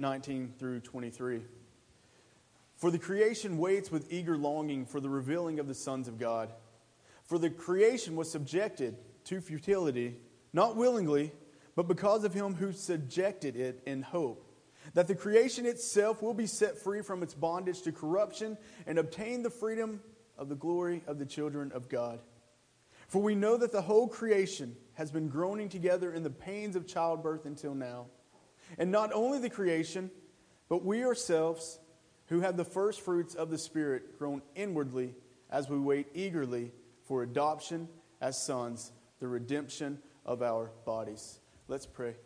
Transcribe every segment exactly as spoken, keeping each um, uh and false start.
nineteen through twenty-three. For the creation waits with eager longing for the revealing of the sons of God. For the creation was subjected to futility, not willingly, but because of him who subjected it in hope, that the creation itself will be set free from its bondage to corruption and obtain the freedom of the glory of the children of God. For we know that the whole creation has been groaning together in the pains of childbirth until now. And not only the creation, but we ourselves, who have the first fruits of the Spirit, groan inwardly as we wait eagerly for adoption as sons, the redemption of our bodies. Let's pray.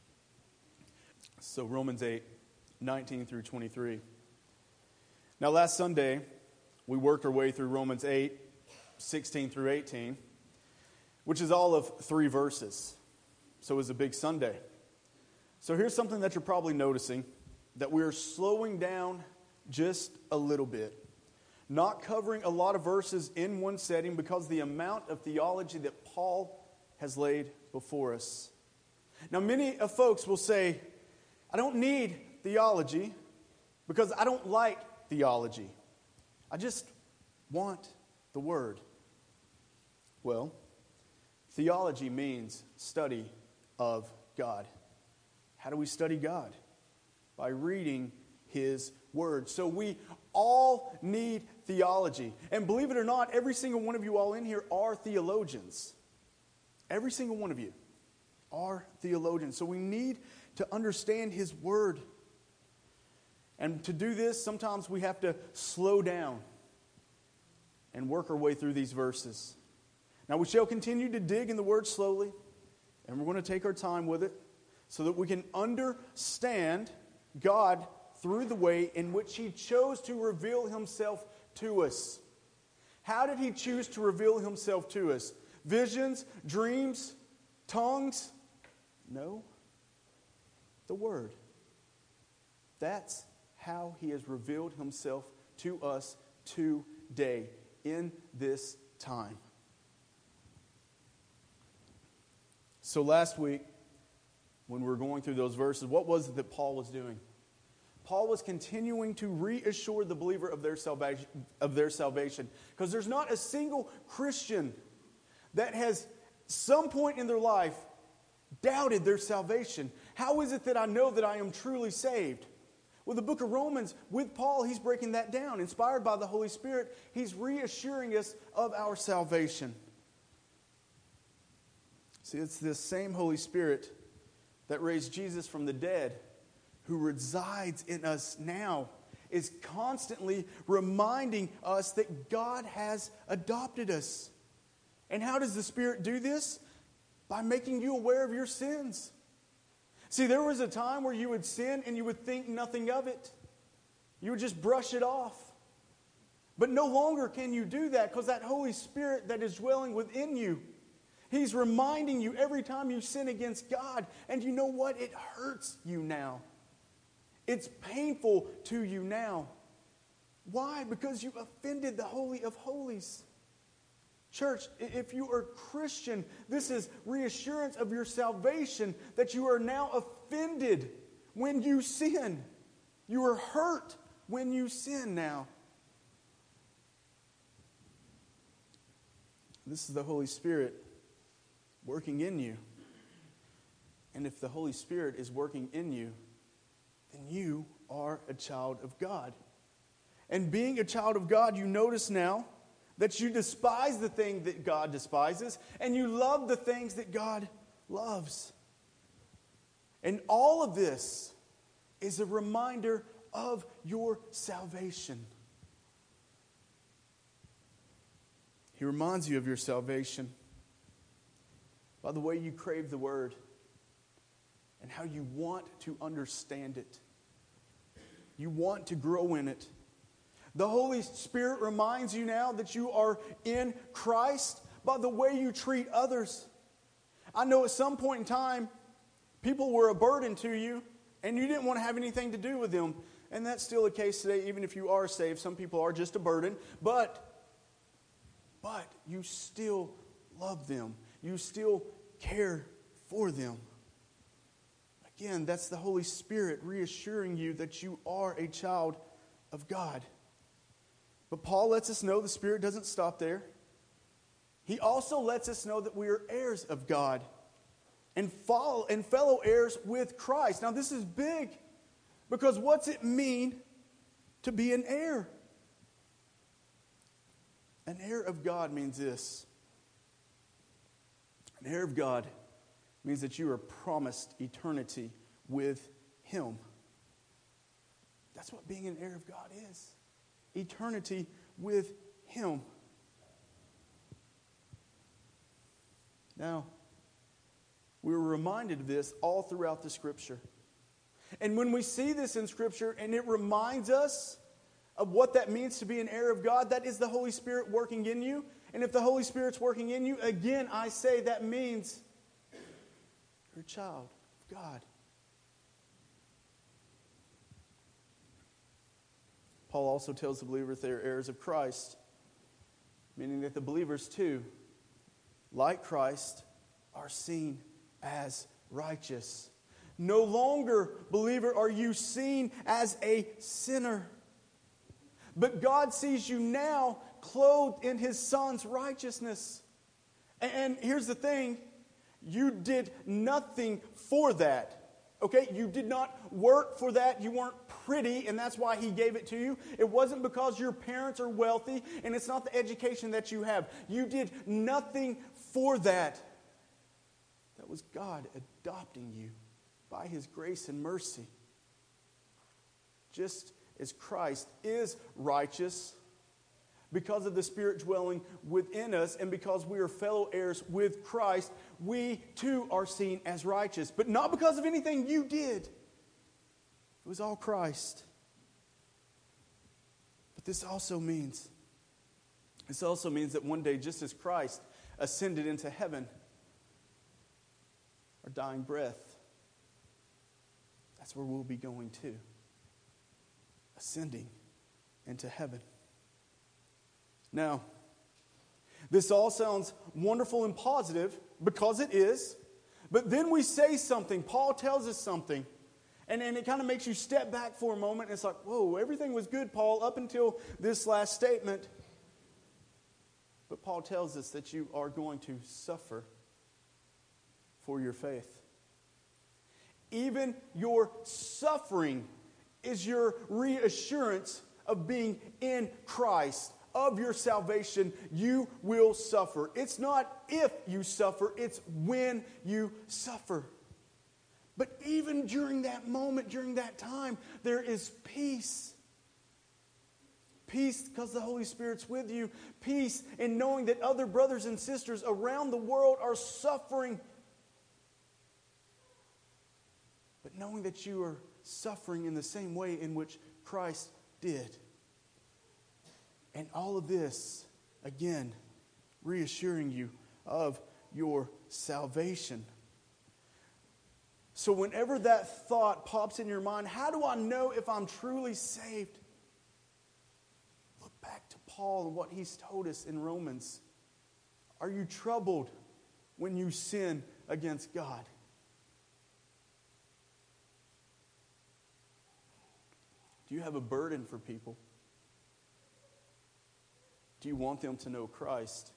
So Romans eight, nineteen through twenty-three. Now last Sunday, we worked our way through Romans eight, sixteen through eighteen, which is all of three verses. So it was a big Sunday. So here's something that you're probably noticing, that we are slowing down just a little bit. Not covering a lot of verses in one setting because the amount of theology that Paul has laid before us. Now many of folks will say, I don't need theology because I don't like theology. I just want the Word. Well, theology means study of God. How do we study God? By reading His Word. So we all need theology. And believe it or not, every single one of you all in here are theologians. Every single one of you are theologians. So we need to understand His Word. And to do this, sometimes we have to slow down and work our way through these verses. Now we shall continue to dig in the Word slowly, and we're going to take our time with it so that we can understand God through the way in which He chose to reveal Himself to us. How did He choose to reveal Himself to us? Visions, dreams, tongues? No. The Word. That's how He has revealed Himself to us today, in this time. So last week, when we were going through those verses, what was it that Paul was doing? Paul was continuing to reassure the believer of their salvation, of their salvation. Because there's not a single Christian that has, some point in their life, doubted their salvation. How is it that I know that I am truly saved? Well, the book of Romans, with Paul, he's breaking that down. Inspired by the Holy Spirit, he's reassuring us of our salvation. See, it's this same Holy Spirit that raised Jesus from the dead, who resides in us now, is constantly reminding us that God has adopted us. And how does the Spirit do this? By making you aware of your sins. See, there was a time where you would sin and you would think nothing of it. You would just brush it off. But no longer can you do that, because that Holy Spirit that is dwelling within you, He's reminding you every time you sin against God. And you know what? It hurts you now. It's painful to you now. Why? Because you offended the Holy of Holies. Church, if you are Christian, this is reassurance of your salvation, that you are now offended when you sin. You are hurt when you sin now. This is the Holy Spirit working in you. And if the Holy Spirit is working in you, then you are a child of God. And being a child of God, you notice now that you despise the thing that God despises, and you love the things that God loves. And all of this is a reminder of your salvation. He reminds you of your salvation by the way you crave the Word and how you want to understand it. You want to grow in it. The Holy Spirit reminds you now that you are in Christ by the way you treat others. I know at some point in time, people were a burden to you, and you didn't want to have anything to do with them. And that's still the case today, even if you are saved. Some people are just a burden, but, but you still love them. You still care for them. Again, that's the Holy Spirit reassuring you that you are a child of God. But Paul lets us know the Spirit doesn't stop there. He also lets us know that we are heirs of God and follow and fellow heirs with Christ. Now this is big, because what's it mean to be an heir? An heir of God means this. An heir of God means that you are promised eternity with Him. That's what being an heir of God is. Eternity with Him. Now, we were reminded of this all throughout the Scripture. And when we see this in Scripture and it reminds us of what that means to be an heir of God, that is the Holy Spirit working in you. And if the Holy Spirit's working in you, again, I say that means you're a child of God. Paul also tells the believers they are heirs of Christ, meaning that the believers too, like Christ, are seen as righteous. No longer, believer, are you seen as a sinner. But God sees you now clothed in His Son's righteousness. And here's the thing. You did nothing for that. Okay? You did not work for that. You weren't pretty, and that's why He gave it to you. It wasn't because your parents are wealthy, and it's not the education that you have. You did nothing for that. That was God adopting you by His grace and mercy. Just as Christ is righteous, because of the Spirit dwelling within us, and because we are fellow heirs with Christ, we too are seen as righteous. But not because of anything you did. It was all Christ. But this also means, this also means that one day, just as Christ ascended into heaven, our dying breath, that's where we'll be going to. Ascending into heaven. Now, this all sounds wonderful and positive, because it is. But then we say something. Paul tells us something. And, and it kind of makes you step back for a moment. And it's like, whoa, everything was good, Paul, up until this last statement. But Paul tells us that you are going to suffer for your faith. Even your suffering is your reassurance of being in Christ, of your salvation. You will suffer. It's not if you suffer, it's when you suffer. But even during that moment, during that time, there is peace. Peace because the Holy Spirit's with you. Peace in knowing that other brothers and sisters around the world are suffering. But knowing that you are suffering in the same way in which Christ did. And all of this, again, reassuring you of your salvation. So whenever that thought pops in your mind, how do I know if I'm truly saved? Look back to Paul and what he's told us in Romans. Are you troubled when you sin against God? Do you have a burden for people? Do you want them to know Christ?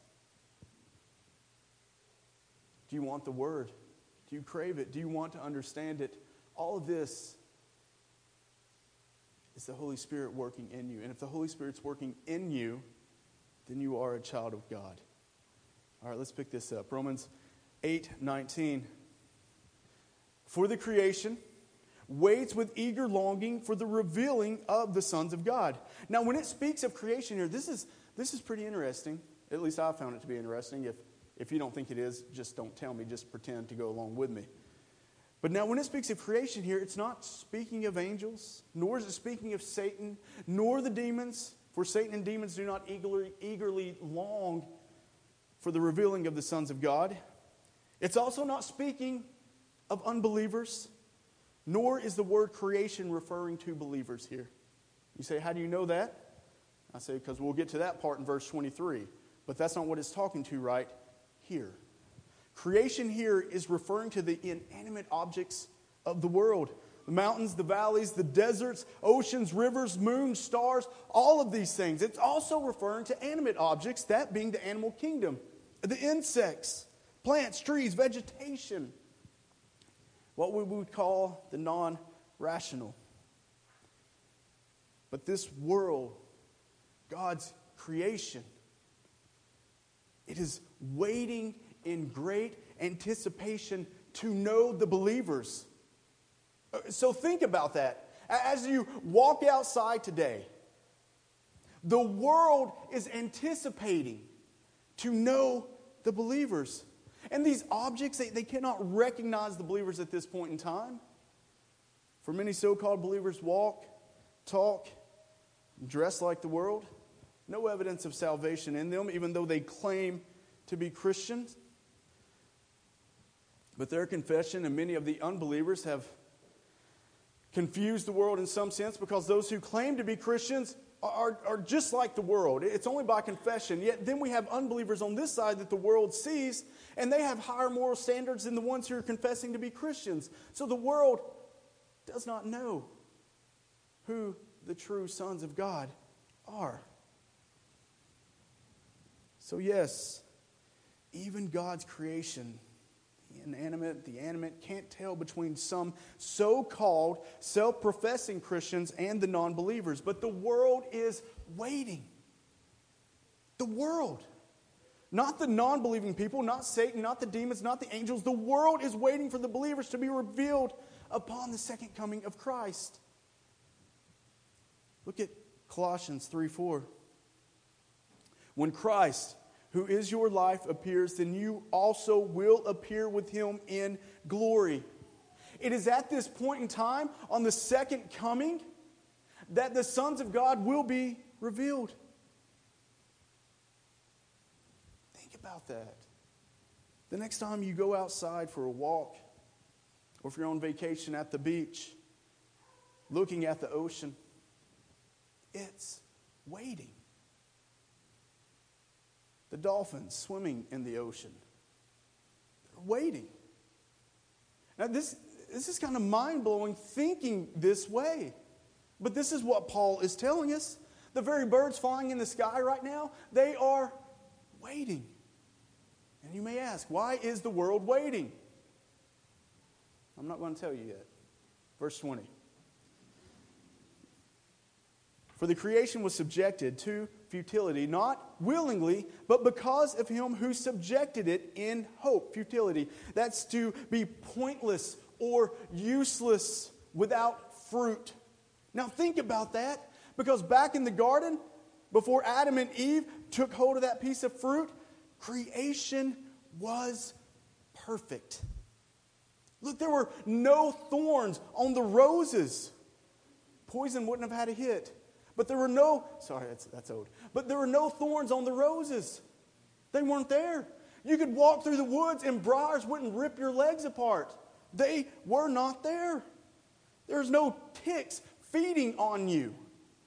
Do you want the Word? Do you crave it? Do you want to understand it? All of this is the Holy Spirit working in you. And if the Holy Spirit's working in you, then you are a child of God. All right, let's pick this up. Romans eight nineteen. For the creation waits with eager longing for the revealing of the sons of God. Now, when it speaks of creation here, this is this is pretty interesting. At least I found it to be interesting. If if you don't think it is, just don't tell me. Just pretend to go along with me. But now, when it speaks of creation here, it's not speaking of angels, nor is it speaking of Satan, nor the demons. For Satan and demons do not eagerly, eagerly long for the revealing of the sons of God. It's also not speaking of unbelievers, nor is the word creation referring to believers here. You say, how do you know that? I say, because we'll get to that part in verse twenty-three. But that's not what it's talking to right here. Creation here is referring to the inanimate objects of the world. The mountains, the valleys, the deserts, oceans, rivers, moons, stars, all of these things. It's also referring to animate objects, that being the animal kingdom. The insects, plants, trees, vegetation. What we would call the non-rational. But this world, God's creation, it is waiting in great anticipation to know the believers. So think about that. As you walk outside today, the world is anticipating to know the believers. And these objects, they, they cannot recognize the believers at this point in time. For many so-called believers walk, talk, dress like the world. No evidence of salvation in them, even though they claim to be Christians. But their confession and many of the unbelievers have confused the world in some sense, because those who claim to be Christians are, are just like the world. It's only by confession. Yet then we have unbelievers on this side that the world sees, and they have higher moral standards than the ones who are confessing to be Christians. So the world does not know who the true sons of God are. So yes, even God's creation, the inanimate, the animate, can't tell between some so-called, self-professing Christians and the non-believers. But the world is waiting. The world. Not the non-believing people, not Satan, not the demons, not the angels. The world is waiting for the believers to be revealed upon the second coming of Christ. Look at Colossians three four. When Christ, who is your life, appears, then you also will appear with him in glory. It is at this point in time, on the second coming, that the sons of God will be revealed. Think about that. The next time you go outside for a walk, or if you're on vacation at the beach, looking at the ocean, it's waiting. The dolphins swimming in the ocean, they're waiting. Now this, this is kind of mind-blowing thinking this way. But this is what Paul is telling us. The very birds flying in the sky right now, they are waiting. And you may ask, why is the world waiting? I'm not going to tell you yet. Verse twenty. For the creation was subjected to futility, not willingly, but because of him who subjected it in hope. Futility. That's to be pointless or useless, without fruit. Now think about that, because back in the garden, before Adam and Eve took hold of that piece of fruit, creation was perfect. Look, there were no thorns on the roses. Poison wouldn't have had a hit. But there were no, sorry, that's, that's old. But there were no thorns on the roses. They weren't there. You could walk through the woods and briars wouldn't rip your legs apart. They were not there. There's no ticks feeding on you.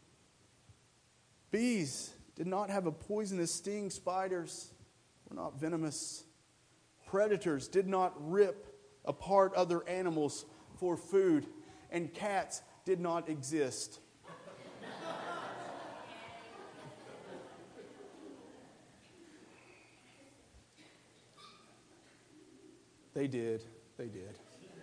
Bees did not have a poisonous sting. Spiders were not venomous. Predators did not rip apart other animals for food. And cats did not exist. They did. They did.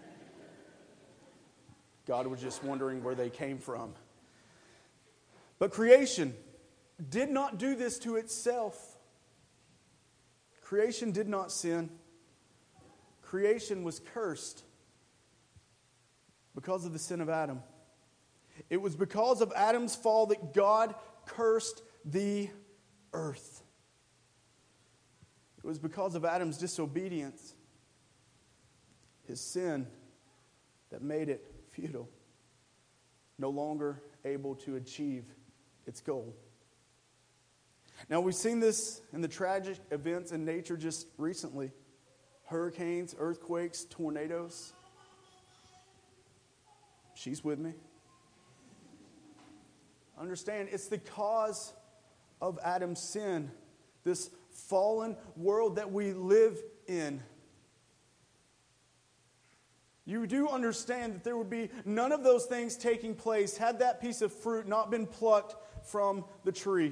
God was just wondering where they came from. But creation did not do this to itself. Creation did not sin. Creation was cursed because of the sin of Adam. It was because of Adam's fall that God cursed the earth. It was because of Adam's disobedience, his sin, that made it futile, no longer able to achieve its goal. Now, we've seen this in the tragic events in nature just recently. Hurricanes, earthquakes, tornadoes. She's with me. Understand, it's the cause of Adam's sin, this fallen world that we live in. You do understand that there would be none of those things taking place had that piece of fruit not been plucked from the tree.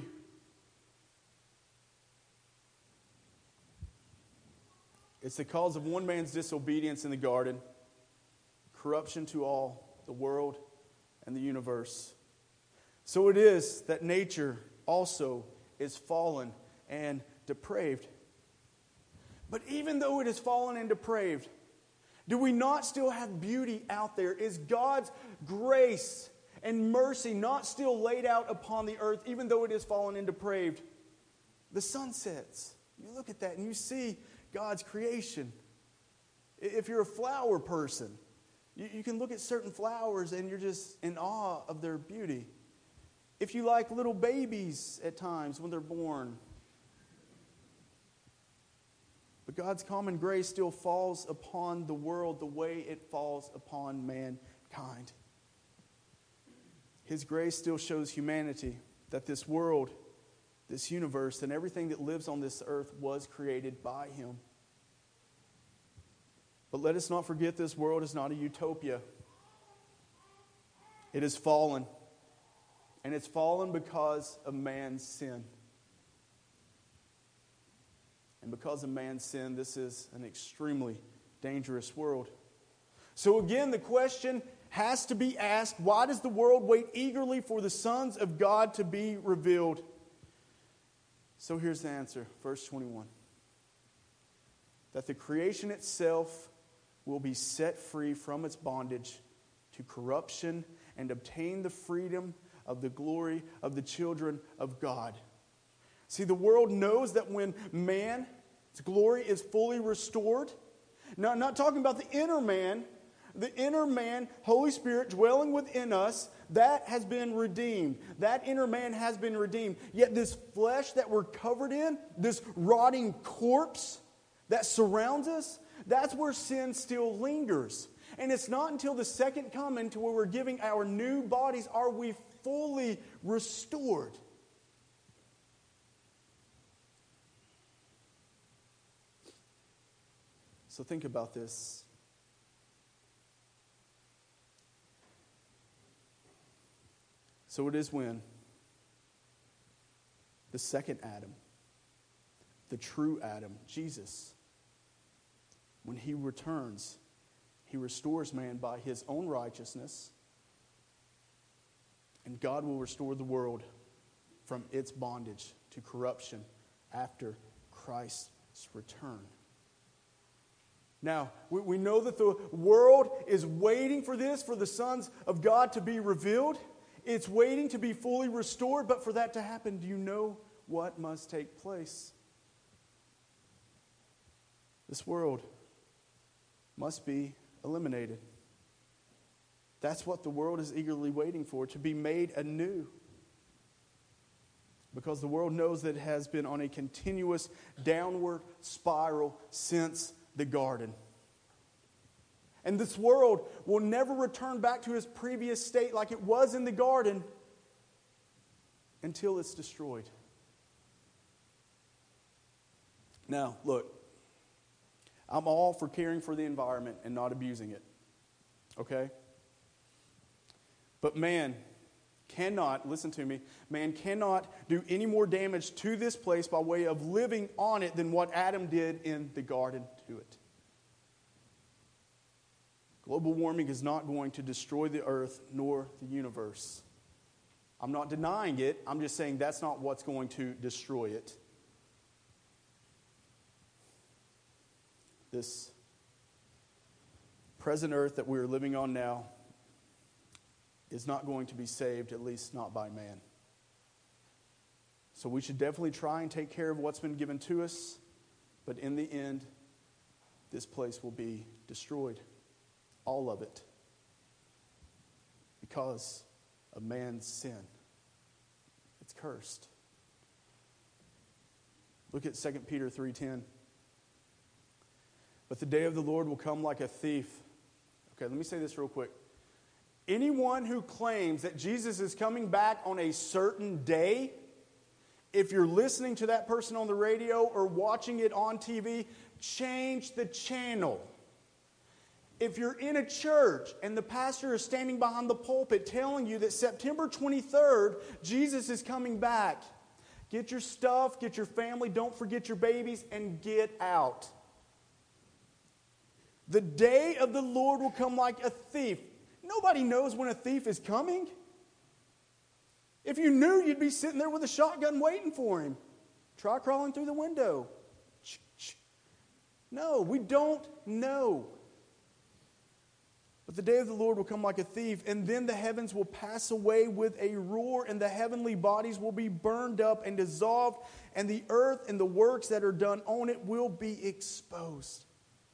It's the cause of one man's disobedience in the garden, corruption to all, the world and the universe. So it is that nature also is fallen and depraved. But even though it is fallen and depraved, do we not still have beauty out there? Is God's grace and mercy not still laid out upon the earth, even though it is fallen and depraved? The sun sets. You look at that and you see God's creation. If you're a flower person, you, you can look at certain flowers and you're just in awe of their beauty. If you like little babies at times when they're born. But God's common grace still falls upon the world the way it falls upon mankind. His grace still shows humanity that this world, this universe, and everything that lives on this earth was created by Him. But let us not forget this world is not a utopia. It is fallen. And it's fallen because of man's sin. And because of man's sin, this is an extremely dangerous world. So again, the question has to be asked, why does the world wait eagerly for the sons of God to be revealed? So here's the answer, verse twenty-one. That the creation itself will be set free from its bondage to corruption and obtain the freedom of the glory of the children of God. See, the world knows that when man's glory is fully restored, now I'm not talking about the inner man, the inner man, Holy Spirit dwelling within us, that has been redeemed. That inner man has been redeemed. Yet this flesh that we're covered in, this rotting corpse that surrounds us, that's where sin still lingers. And it's not until the second coming to where we're giving our new bodies are we fully restored. So think about this. So it is when the second Adam, the true Adam, Jesus, when He returns, He restores man by His own righteousness, and God will restore the world from its bondage to corruption after Christ's return. Now, we, we know that the world is waiting for this, for the sons of God to be revealed. It's waiting to be fully restored, but for that to happen, do you know what must take place? This world must be eliminated. That's what the world is eagerly waiting for, to be made anew. Because the world knows that it has been on a continuous downward spiral since the garden. And this world will never return back to its previous state like it was in the garden until it's destroyed. Now, look, I'm all for caring for the environment and not abusing it. Okay? But man cannot, listen to me, man cannot do any more damage to this place by way of living on it than what Adam did in the garden to it. Global warming is not going to destroy the earth nor the universe. I'm not denying it. I'm just saying that's not what's going to destroy it. This present earth that we're living on now is not going to be saved, at least not by man. So we should definitely try and take care of what's been given to us, but in the end, this place will be destroyed. All of it. Because of man's sin. It's cursed. Look at Second Peter three ten. But the day of the Lord will come like a thief. Okay, let me say this real quick. Anyone who claims that Jesus is coming back on a certain day, if you're listening to that person on the radio or watching it on T V, change the channel. If you're in a church and the pastor is standing behind the pulpit telling you that September twenty-third, Jesus is coming back, get your stuff, get your family, don't forget your babies, and get out. The day of the Lord will come like a thief. Nobody knows when a thief is coming. If you knew, you'd be sitting there with a shotgun waiting for him. Try crawling through the window. No, we don't know. But the day of the Lord will come like a thief, and then the heavens will pass away with a roar, and the heavenly bodies will be burned up and dissolved, and the earth and the works that are done on it will be exposed.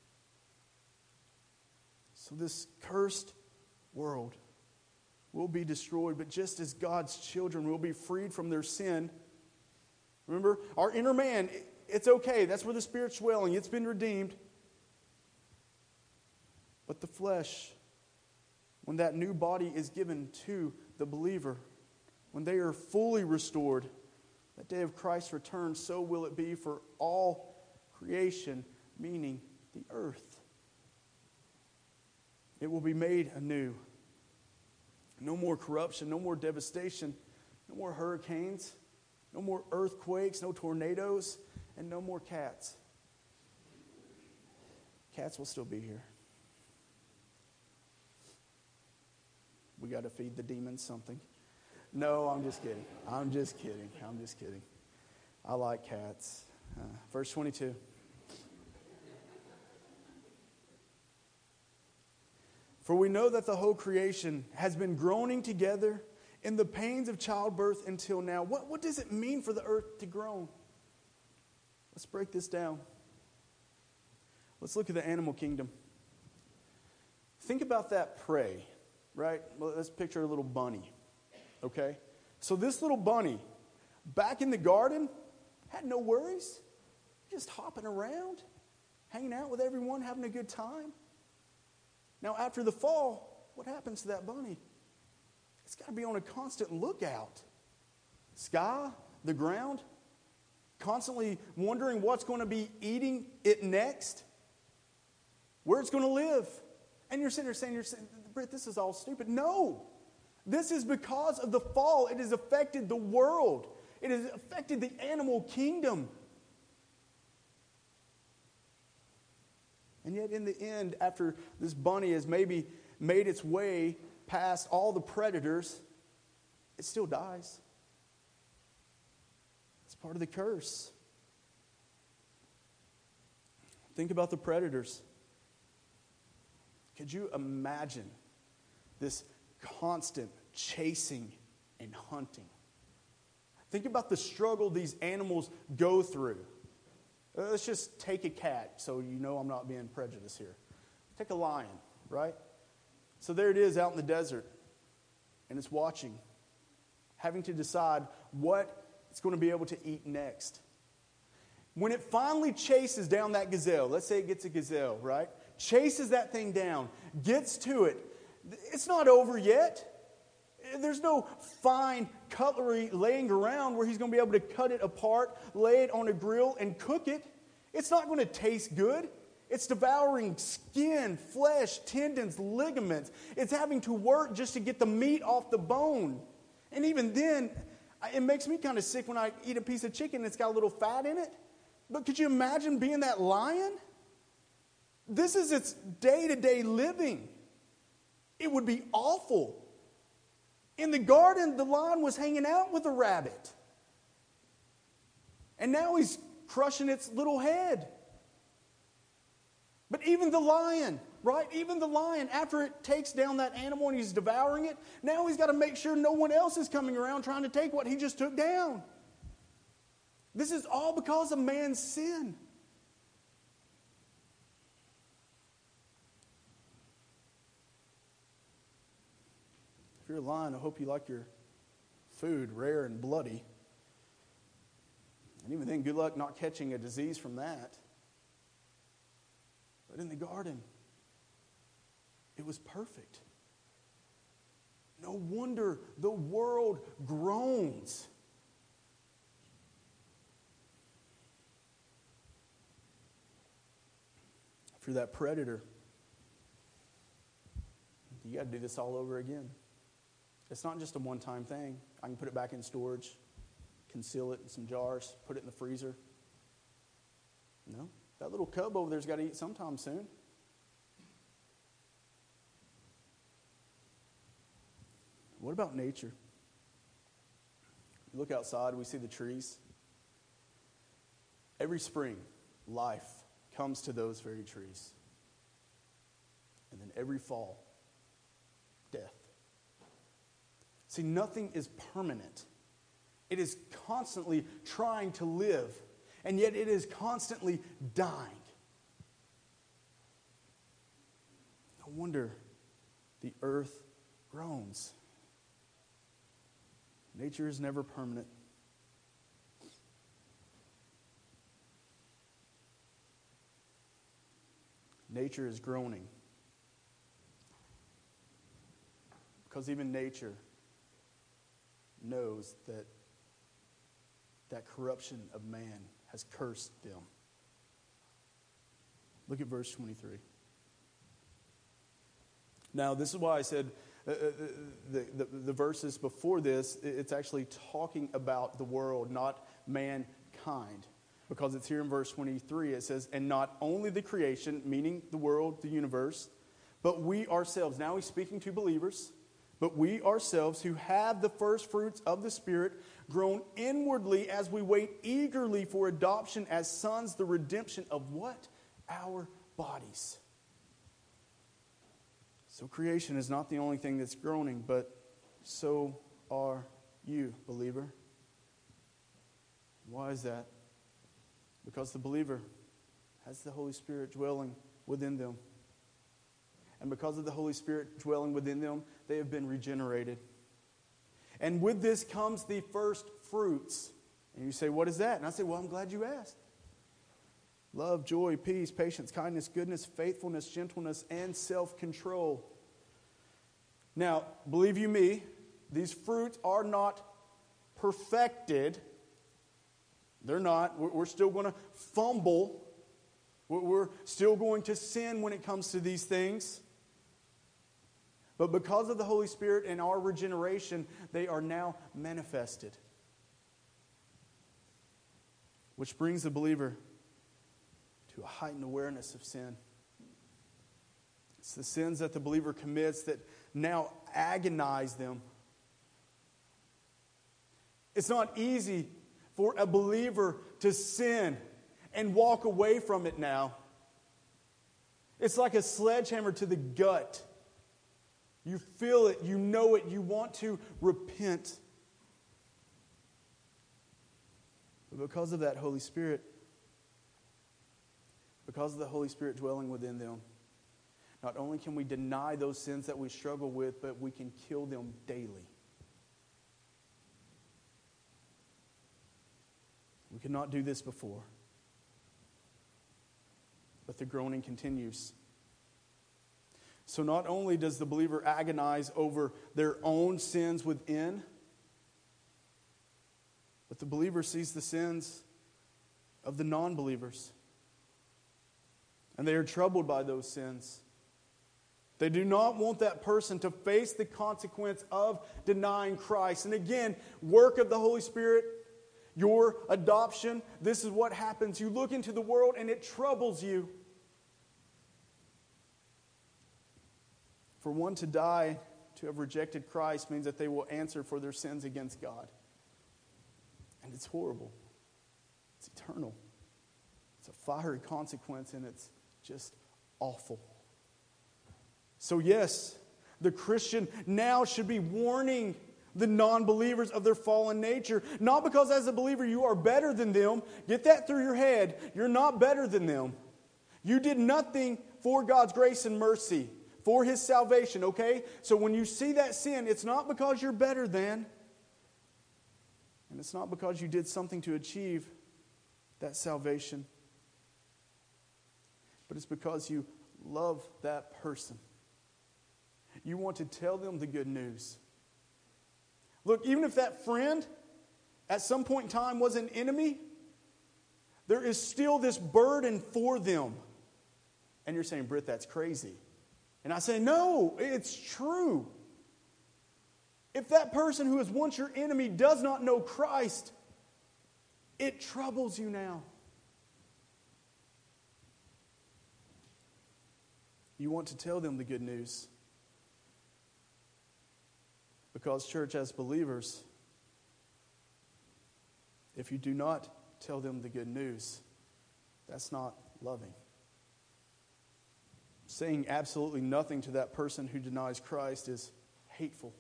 So this cursed world will be destroyed, but just as God's children will be freed from their sin. Remember, our inner man, it's okay. That's where the Spirit's dwelling. It's been redeemed. But the flesh, when that new body is given to the believer, when they are fully restored, that day of Christ's return, so will it be for all creation, meaning the earth. It will be made anew. No more corruption, no more devastation, no more hurricanes, no more earthquakes, no tornadoes, and no more cats. Cats will still be here. We got to feed the demons something. No, I'm just kidding. I'm just kidding. I'm just kidding. I like cats. Uh, verse twenty-two. For we know that the whole creation has been groaning together in the pains of childbirth until now. What, what does it mean for the earth to groan? Let's break this down. Let's look at the animal kingdom. Think about that prey, right? Well, let's picture a little bunny, okay? So this little bunny, back in the garden, had no worries. Just hopping around, hanging out with everyone, having a good time. Now, after the fall, what happens to that bunny? It's got to be on a constant lookout. Sky, the ground, constantly wondering what's going to be eating it next, where it's going to live. And you're sitting there saying, you're saying, Britt, this is all stupid. No. This is because of the fall. It has affected the world. It has affected the animal kingdom. And yet in the end, after this bunny has maybe made its way past all the predators, it still dies. It's part of the curse. Think about the predators. Could you imagine this constant chasing and hunting? Think about the struggle these animals go through. Let's just take a cat, so you know I'm not being prejudiced here. Take a lion, right? So there it is out in the desert, and it's watching, having to decide what it's going to be able to eat next. When it finally chases down that gazelle, let's say it gets a gazelle, right? Chases that thing down, gets to it. It's not over yet. There's no fine cutlery laying around where he's going to be able to cut it apart, lay it on a grill, and cook it. It's not going to taste good. It's devouring skin, flesh, tendons, ligaments. It's having to work just to get the meat off the bone. And even then, it makes me kind of sick when I eat a piece of chicken and it's got a little fat in it. But could you imagine being that lion? This is its day-to-day living. It would be awful. In the garden, the lion was hanging out with the rabbit. And now he's crushing its little head. But even the lion, right? Even the lion, after it takes down that animal and he's devouring it, now he's got to make sure no one else is coming around trying to take what he just took down. This is all because of man's sin. If you're a lion, I hope you like your food rare and bloody. And even then, good luck not catching a disease from that. But in the garden, it was perfect. No wonder the world groans. For that predator, you got to do this all over again. It's not just a one-time thing. I can put it back in storage, conceal it in some jars, put it in the freezer. No, that little cub over there's got to eat sometime soon. What about nature? You look outside, we see the trees. Every spring, life comes to those very trees. And then every fall, death. See, nothing is permanent. It is constantly trying to live, and yet it is constantly dying. No wonder the earth groans. Nature is never permanent. Nature is groaning. Because even nature knows that that corruption of man has cursed them. Look at verse twenty-three. Now, this is why I said uh, the, the, the verses before this, it's actually talking about the world, not mankind. Because it's here in verse twenty-three, it says, and not only the creation, meaning the world, the universe, but we ourselves. Now he's speaking to believers. But we ourselves who have the first fruits of the Spirit groan inwardly as we wait eagerly for adoption as sons, the redemption of what? Our bodies. So creation is not the only thing that's groaning, but so are you, believer. Why is that? Because the believer has the Holy Spirit dwelling within them. And because of the Holy Spirit dwelling within them, they have been regenerated. And with this comes the first fruits. And you say, what is that? And I say, well, I'm glad you asked. Love, joy, peace, patience, kindness, goodness, faithfulness, gentleness, and self-control. Now, believe you me, these fruits are not perfected. They're not. We're still going to fumble. We're still going to sin when it comes to these things. But because of the Holy Spirit and our regeneration, they are now manifested. Which brings the believer to a heightened awareness of sin. It's the sins that the believer commits that now agonize them. It's not easy for a believer to sin and walk away from it now. It's like a sledgehammer to the gut. You feel it, you know it, you want to repent. But because of that Holy Spirit, because of the Holy Spirit dwelling within them, not only can we deny those sins that we struggle with, but we can kill them daily. We could not do this before. But the groaning continues. So not only does the believer agonize over their own sins within, but the believer sees the sins of the non-believers. And they are troubled by those sins. They do not want that person to face the consequence of denying Christ. And again, work of the Holy Spirit, your adoption, this is what happens. You look into the world and it troubles you. For one to die, to have rejected Christ, means that they will answer for their sins against God. And it's horrible. It's eternal. It's a fiery consequence, and it's just awful. So yes, the Christian now should be warning the non-believers of their fallen nature. Not because as a believer you are better than them. Get that through your head. You're not better than them. You did nothing for God's grace and mercy, for His salvation, okay? So when you see that sin, it's not because you're better than, and it's not because you did something to achieve that salvation, but it's because you love that person. You want to tell them the good news. Look, even if that friend at some point in time was an enemy, there is still this burden for them. And you're saying, Britt, that's crazy. And I say, no, it's true. If that person who was once your enemy does not know Christ, it troubles you now. You want to tell them the good news. Because, church, as believers, if you do not tell them the good news, that's not loving. Saying absolutely nothing to that person who denies Christ is hateful.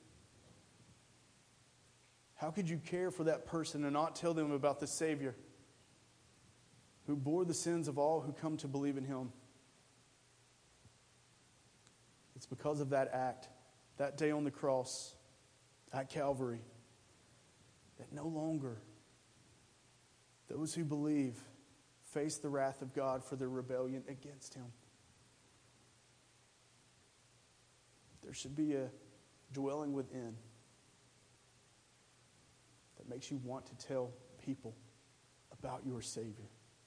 How could you care for that person and not tell them about the Savior who bore the sins of all who come to believe in Him? It's because of that act, that day on the cross, at Calvary, that no longer those who believe face the wrath of God for their rebellion against Him. There should be a dwelling within that makes you want to tell people about your Savior.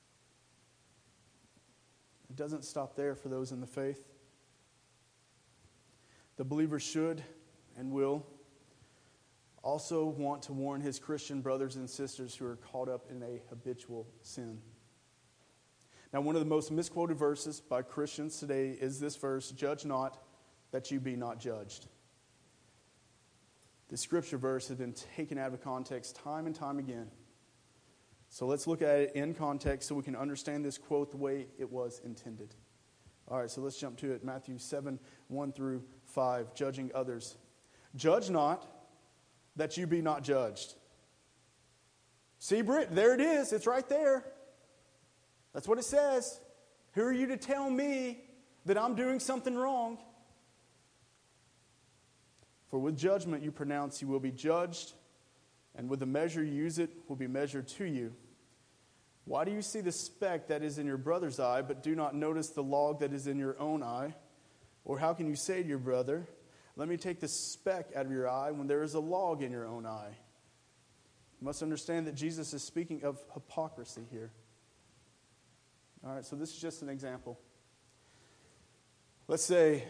It doesn't stop there for those in the faith. The believer should and will also want to warn his Christian brothers and sisters who are caught up in a habitual sin. Now, one of the most misquoted verses by Christians today is this verse, "Judge not, that you be not judged." The scripture verse has been taken out of context time and time again. So let's look at it in context so we can understand this quote the way it was intended. All right, so let's jump to it. Matthew seven, one through five, judging others. "Judge not, that you be not judged." See, Britt, there it is. It's right there. That's what it says. Who are you to tell me that I'm doing something wrong? "For with judgment you pronounce, you will be judged, and with the measure you use it will be measured to you. Why do you see the speck that is in your brother's eye, but do not notice the log that is in your own eye? Or how can you say to your brother, 'Let me take the speck out of your eye,' when there is a log in your own eye?" You must understand that Jesus is speaking of hypocrisy here. All right, so this is just an example. Let's say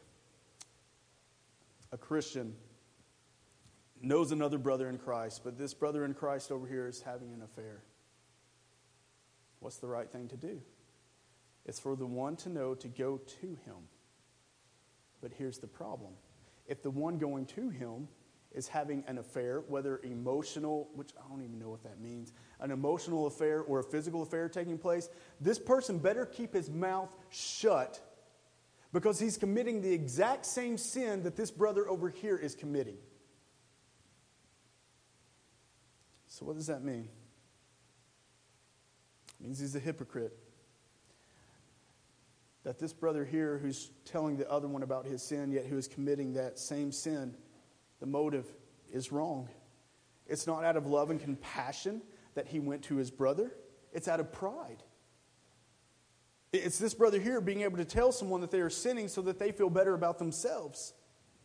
a Christian knows another brother in Christ, but this brother in Christ over here is having an affair. What's the right thing to do? It's for the one to know to go to him. But here's the problem. If the one going to him is having an affair, whether emotional, which I don't even know what that means, an emotional affair or a physical affair taking place, this person better keep his mouth shut because he's committing the exact same sin that this brother over here is committing. So what does that mean? It means he's a hypocrite. That this brother here who's telling the other one about his sin, yet who is committing that same sin, the motive is wrong. It's not out of love and compassion that he went to his brother. It's out of pride. It's this brother here being able to tell someone that they are sinning so that they feel better about themselves.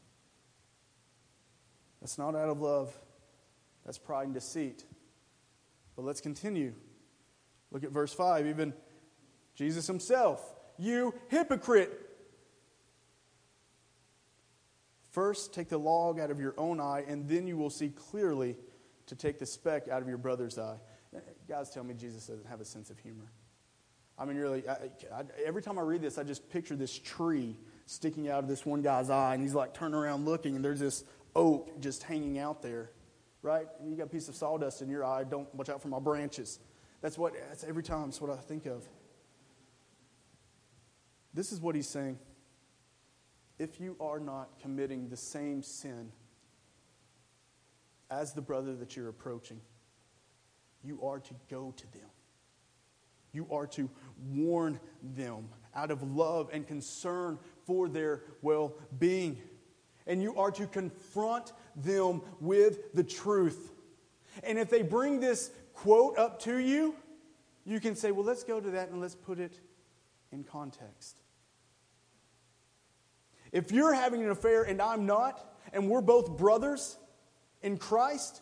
That's not out of love. That's pride and deceit. But let's continue. Look at verse five. Even Jesus himself. "You hypocrite! First take the log out of your own eye, and then you will see clearly to take the speck out of your brother's eye." Guys tell me Jesus doesn't have a sense of humor. I mean, really, I, I, every time I read this, I just picture this tree sticking out of this one guy's eye, and he's like turning around looking, and there's this oak just hanging out there, right? You got a piece of sawdust in your eye, don't watch out for my branches. That's what, that's every time, that's what I think of. This is what he's saying. If you are not committing the same sin as the brother that you're approaching, you are to go to them. You are to warn them out of love and concern for their well-being. And you are to confront them with the truth. And if they bring this quote up to you, you can say, well, let's go to that and let's put it in context. If you're having an affair and I'm not, and we're both brothers in Christ,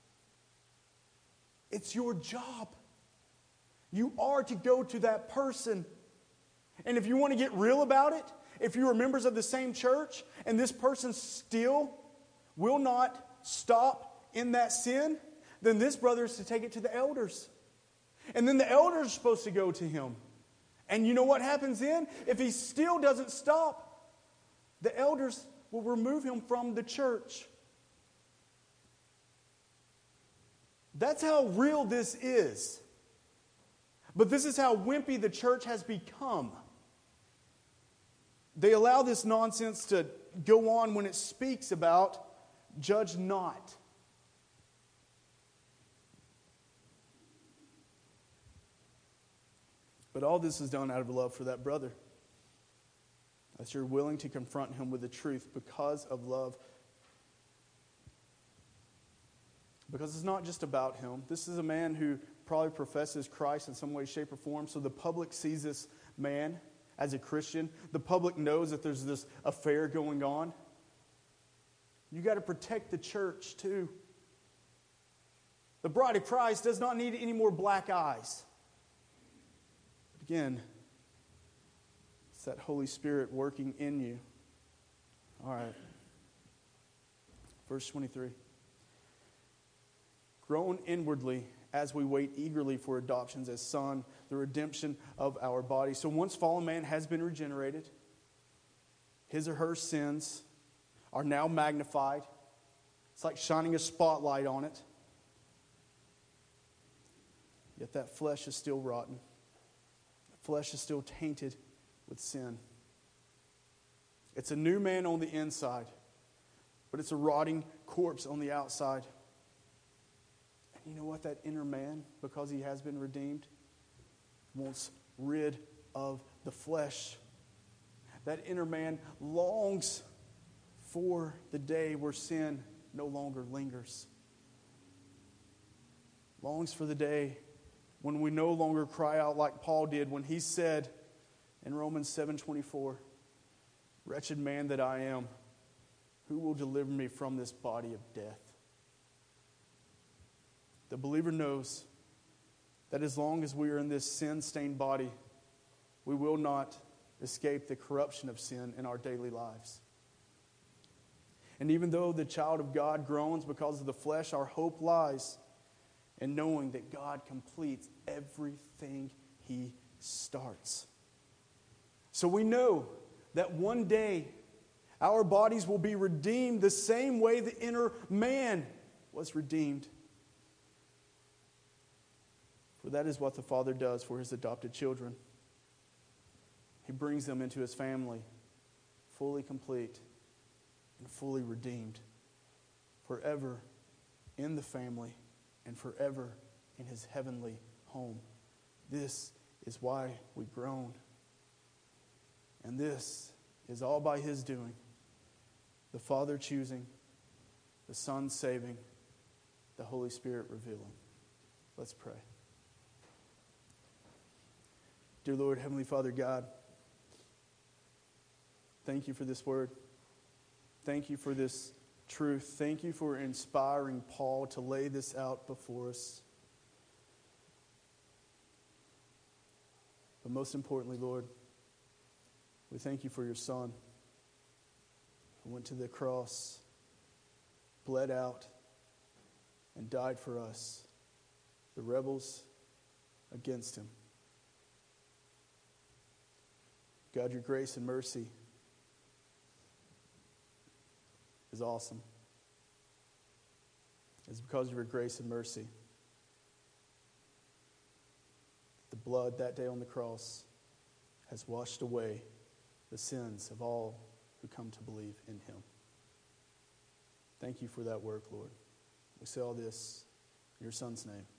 it's your job. You are to go to that person. And if you want to get real about it, if you are members of the same church and this person still will not stop in that sin, then this brother is to take it to the elders. And then the elders are supposed to go to him. And you know what happens then? If he still doesn't stop, the elders will remove him from the church. That's how real this is. But this is how wimpy the church has become. They allow this nonsense to go on when it speaks about judge not. But all this is done out of love for that brother. That you're willing to confront him with the truth because of love. Because it's not just about him. This is a man who probably professes Christ in some way, shape, or form. So the public sees this man as a Christian. The public knows that there's this affair going on. You got to protect the church too. The bride of Christ does not need any more black eyes. But again, it's that Holy Spirit working in you. All right. Verse twenty-three. Grown inwardly as we wait eagerly for adoptions as son, the redemption of our body. So once fallen man has been regenerated, his or her sins are now magnified. It's like shining a spotlight on it. Yet that flesh is still rotten. The flesh is still tainted with sin. It's a new man on the inside, but it's a rotting corpse on the outside. And you know what? That inner man, because he has been redeemed, wants rid of the flesh. That inner man longs for the day where sin no longer lingers. Longs for the day when we no longer cry out like Paul did when he said in Romans seven twenty-four, "Wretched man that I am, who will deliver me from this body of death?" The believer knows that as long as we are in this sin-stained body, we will not escape the corruption of sin in our daily lives. And even though the child of God groans because of the flesh, our hope lies in knowing that God completes everything He starts. So we know that one day our bodies will be redeemed the same way the inner man was redeemed. For that is what the Father does for His adopted children. He brings them into His family, fully complete and fully redeemed, forever in the family and forever in His heavenly home. This is why we groan. And this is all by His doing. The Father choosing, the Son saving, the Holy Spirit revealing. Let's pray. Dear Lord, Heavenly Father God, thank you for this word. Thank you for this truth. Thank you for inspiring Paul to lay this out before us. But most importantly, Lord, we thank you for your Son who went to the cross, bled out, and died for us, the rebels against him. God, your grace and mercy is awesome. It's because of your grace and mercy. The blood that day on the cross has washed away the sins of all who come to believe in Him. Thank you for that work, Lord. We say all this in your Son's name.